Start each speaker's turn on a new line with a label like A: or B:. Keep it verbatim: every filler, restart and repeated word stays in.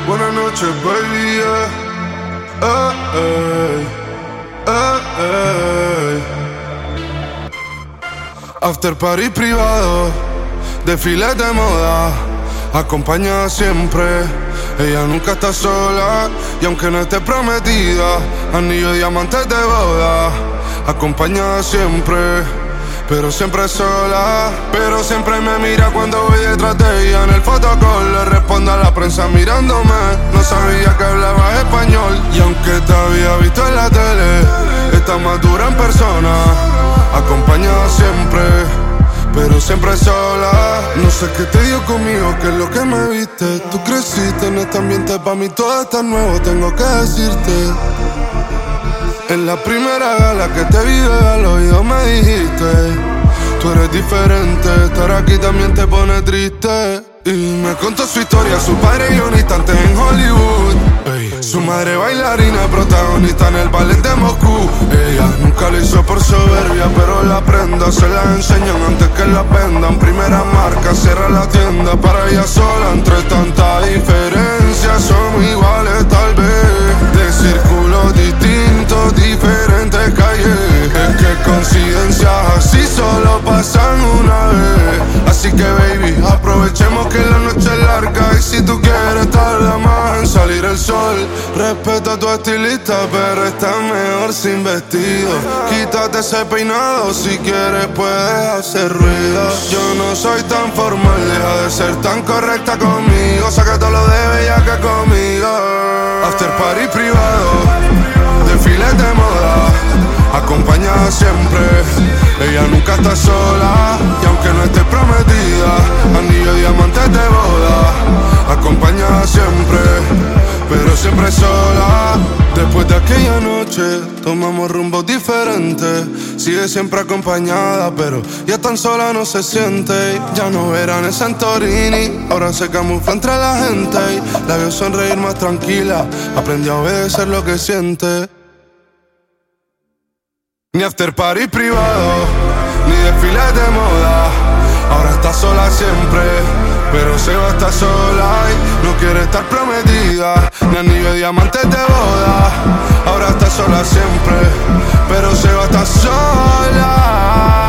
A: Buenas noches, baby, yeah. eh, eh, eh, eh. After party privado, desfiles de moda, acompañada siempre. Ella nunca está sola, y aunque no esté prometida, anillo de diamantes de boda, acompañada siempre, pero siempre sola. Pero siempre me mira cuando voy detrás de ella. En el fotocall le respondo a la prensa mirándome. No sabía que hablaba español, y aunque te había visto en la tele, está más dura en persona, acompañada siempre, pero siempre sola. No sé qué te dio conmigo, qué es lo que me viste. Tú creciste en este ambiente, pa' mí todo está nuevo, tengo que decirte. En la primera gala que te vi al oído me dijiste: tú eres diferente, estar aquí también te pone triste. Y me contó su historia, su padre guionista antes en Hollywood. Ey. Su madre bailarina, protagonista en el ballet de Moscú. Ella nunca lo hizo por soberbia, pero la prenda se la enseñan antes que la vendan. Primera marca, cierra la tienda para ella sola. Entre tanta diferencia somos iguales tal vez, de círculos distintos, diferentes calles. Es que coincidencias así solo pasan una vez. Así que baby, aprovechemos que la noche es larga, y si tú quieres tarda más en salir el sol. Respeto a tu estilista, pero está mejor sin vestido. Quítate ese peinado, si quieres puedes hacer ruido. Yo no soy tan formal, deja de ser tan correcta conmigo. Saca todo lo de bella que conmigo. After party privado, desfiles de moda, acompañada siempre. Ella nunca está sola, y aunque no esté prometida, anillo de diamantes de boda, acompañada siempre, pero siempre sola. Después de aquella noche tomamos rumbos diferentes. Sigue siempre acompañada, pero ya tan sola no se siente. Ya no verán en Santorini, ahora se camufla entre la gente. La veo sonreír más tranquila, aprendió a obedecer lo que siente. Ni after party privado, ni desfiles de moda. Ahora está sola siempre, pero se va a estar sola y no quiere estar prometida, ni anillo de diamantes de boda. Ahora está sola siempre, pero se va a estar sola.